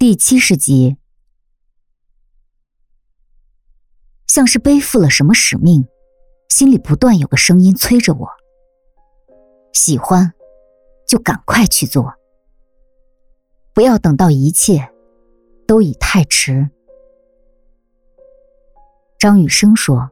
第70集。像是背负了什么使命，心里不断有个声音催着我，喜欢就赶快去做，不要等到一切都已太迟。张雨生说，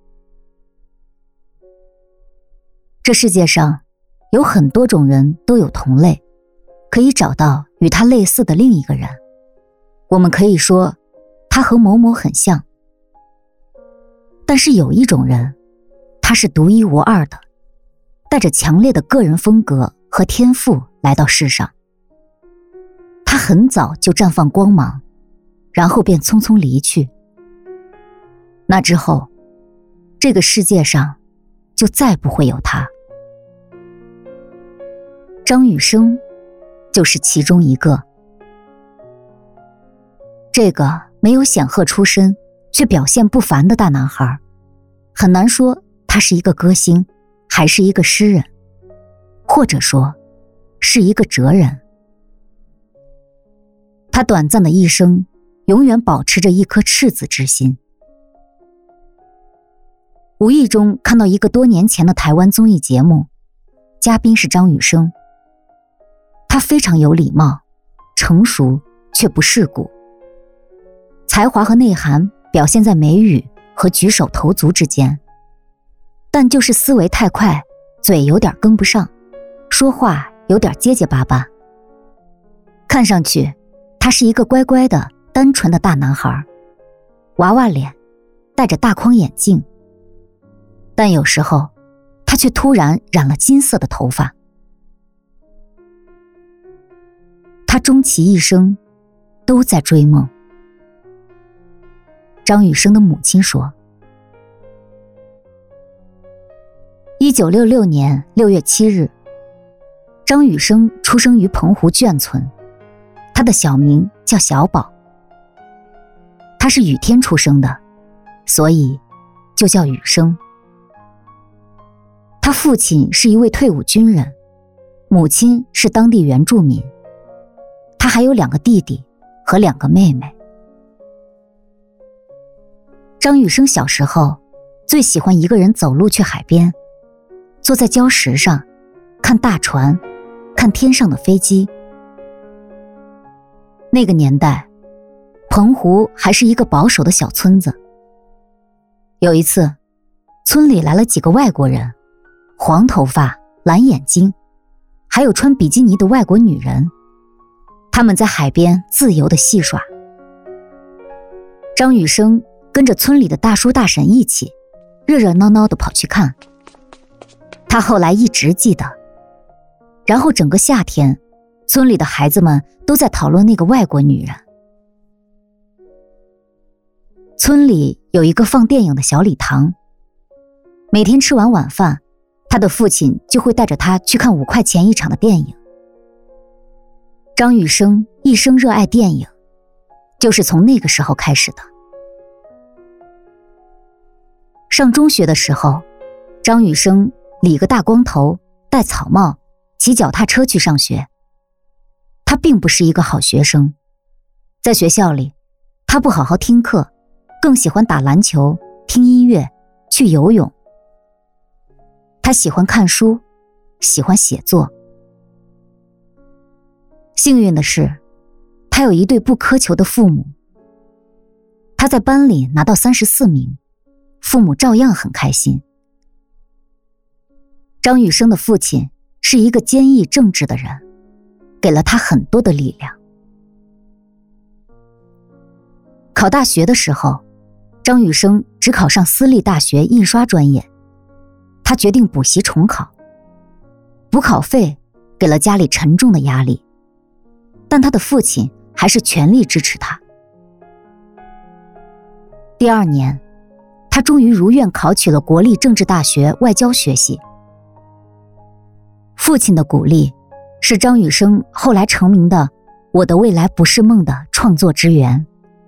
这世界上有很多种人都有同类，可以找到与他类似的另一个人，我们可以说他和某某很像。但是有一种人，他是独一无二的，带着强烈的个人风格和天赋来到世上。他很早就绽放光芒，然后便匆匆离去。那之后，这个世界上就再不会有他。张雨生就是其中一个。这个没有显赫出身却表现不凡的大男孩，很难说他是一个歌星，还是一个诗人，或者说是一个哲人。他短暂的一生永远保持着一颗赤子之心。无意中看到一个多年前的台湾综艺节目，嘉宾是张雨生。他非常有礼貌，成熟却不世故，才华和内涵表现在眉宇和举手投足之间，但就是思维太快，嘴有点跟不上，说话有点结结巴巴。看上去他是一个乖乖的单纯的大男孩，娃娃脸，戴着大框眼镜，但有时候他却突然染了金色的头发。他终其一生都在追梦。张雨生的母亲说，1966年6月7日，张雨生出生于澎湖眷村，他的小名叫小宝。他是雨天出生的，所以就叫雨生。他父亲是一位退伍军人，母亲是当地原住民。他还有2个弟弟和2个妹妹。张雨生小时候最喜欢一个人走路去海边，坐在礁石上看大船，看天上的飞机。那个年代，澎湖还是一个保守的小村子。有一次，村里来了几个外国人，黄头发，蓝眼睛，还有穿比基尼的外国女人。他们在海边自由地戏耍。张雨生跟着村里的大叔大婶一起，热热闹闹地跑去看。他后来一直记得。然后整个夏天，村里的孩子们都在讨论那个外国女人。村里有一个放电影的小礼堂，每天吃完晚饭，他的父亲就会带着他去看5块钱一场的电影。张雨生一生热爱电影，就是从那个时候开始的。上中学的时候，张雨生理个大光头，戴草帽，骑脚踏车去上学。他并不是一个好学生，在学校里，他不好好听课，更喜欢打篮球、听音乐、去游泳。他喜欢看书，喜欢写作。幸运的是，他有一对不苛求的父母。他在班里拿到34名，父母照样很开心。张雨生的父亲是一个坚毅正直的人，给了他很多的力量。考大学的时候，张雨生只考上私立大学印刷专业，他决定补习重考。补考费给了家里沉重的压力，但他的父亲还是全力支持他。第2年，他终于如愿考取了国立政治大学外交学系。父亲的鼓励是张雨生后来成名的《我的未来不是梦》的创作之源。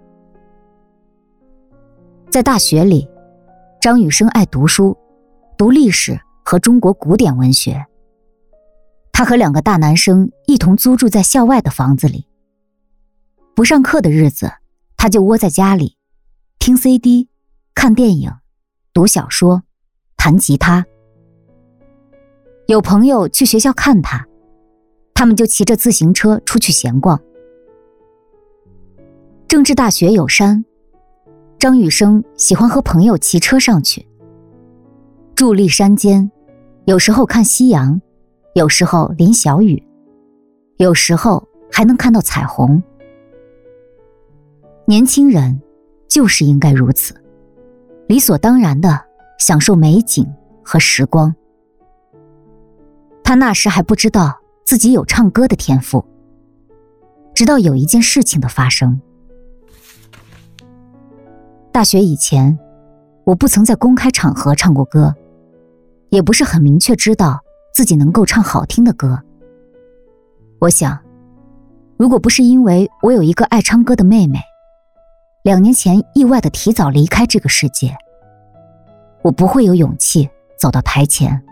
在大学里，张雨生爱读书，读历史和中国古典文学。他和2个大男生一同租住在校外的房子里， 不上课的日子，他就窝在家里，听 CD， 看电影，读小说，弹吉他。有朋友去学校看他，他们就骑着自行车出去闲逛。政治大学有山，张雨生喜欢和朋友骑车上去，伫立山间，有时候看夕阳，有时候淋小雨，有时候还能看到彩虹。年轻人就是应该如此，理所当然地享受美景和时光。他那时还不知道自己有唱歌的天赋，直到有一件事情的发生。大学以前，我不曾在公开场合唱过歌，也不是很明确知道自己能够唱好听的歌。我想，如果不是因为我有一个爱唱歌的妹妹，2年前意外地提早离开这个世界，我不会有勇气走到台前。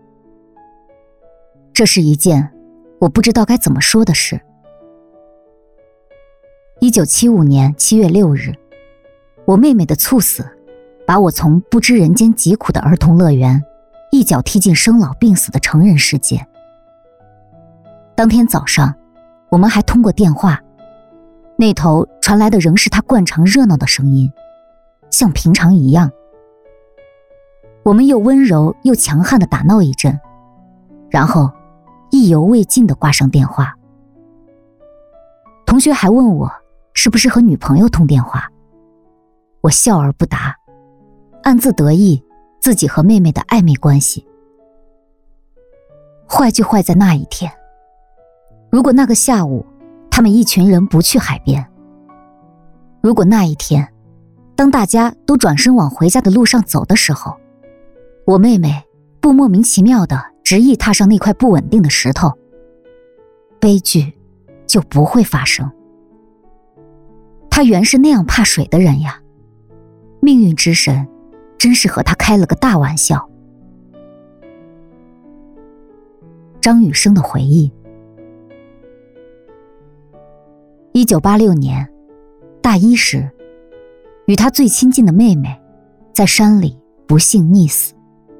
这是一件我不知道该怎么说的事。1975年7月6日，我妹妹的猝死把我从不知人间疾苦的儿童乐园一脚踢进生老病死的成人世界。当天早上，我们还通过电话，那头传来的仍是她惯常热闹的声音，像平常一样。我们又温柔又强悍地打闹一阵，然后意犹未尽地挂上电话。同学还问我是不是和女朋友通电话，我笑而不答，暗自得意自己和妹妹的暧昧关系。坏就坏在那一天，如果那个下午他们一群人不去海边，如果那一天当大家都转身往回家的路上走的时候，我妹妹不莫名其妙地执意踏上那块不稳定的石头，悲剧就不会发生。她原是那样怕水的人呀，命运之神真是和她开了个大玩笑。张雨生的回忆。1986年大一时，与他最亲近的妹妹在山里不幸溺死。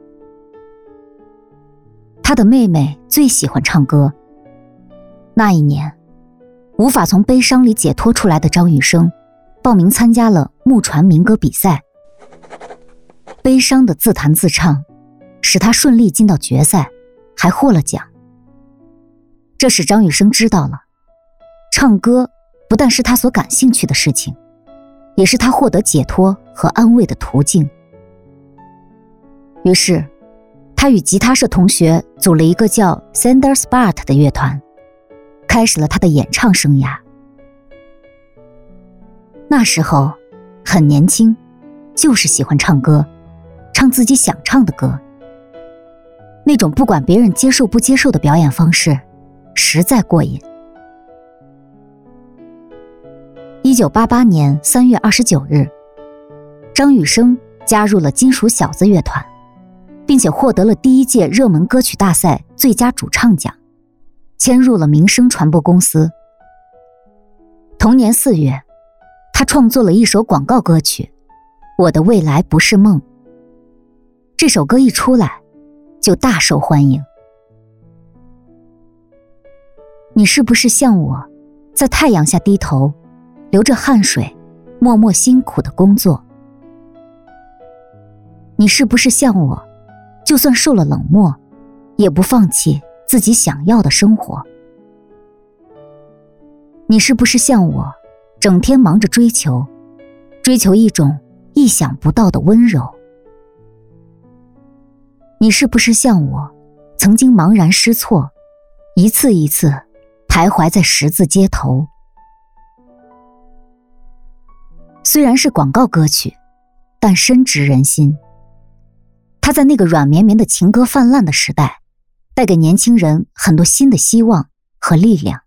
他的妹妹最喜欢唱歌，那一年无法从悲伤里解脱出来的张雨生报名参加了木船民歌比赛。悲伤的自弹自唱使他顺利进到决赛，还获了奖。这使张雨生知道了，唱歌不但是他所感兴趣的事情，也是他获得解脱和安慰的途径。于是他与吉他社同学组了一个叫 Sander Spart 的乐团，开始了他的演唱生涯。那时候很年轻，就是喜欢唱歌，唱自己想唱的歌。那种不管别人接受不接受的表演方式实在过瘾。1988年3月29日，张雨生加入了金属小子乐团，并且获得了第1届热门歌曲大赛最佳主唱奖，签入了民生传播公司。同年4月，他创作了一首广告歌曲《我的未来不是梦》。这首歌一出来就大受欢迎。你是不是像我，在太阳下低头，流着汗水，默默辛苦的工作？你是不是像我，就算受了冷漠，也不放弃自己想要的生活？你是不是像我，整天忙着追求一种意想不到的温柔？你是不是像我，曾经茫然失措，一次一次徘徊在十字街头？虽然是广告歌曲，但深植人心。它在那个软绵绵的情歌泛滥的时代，带给年轻人很多新的希望和力量。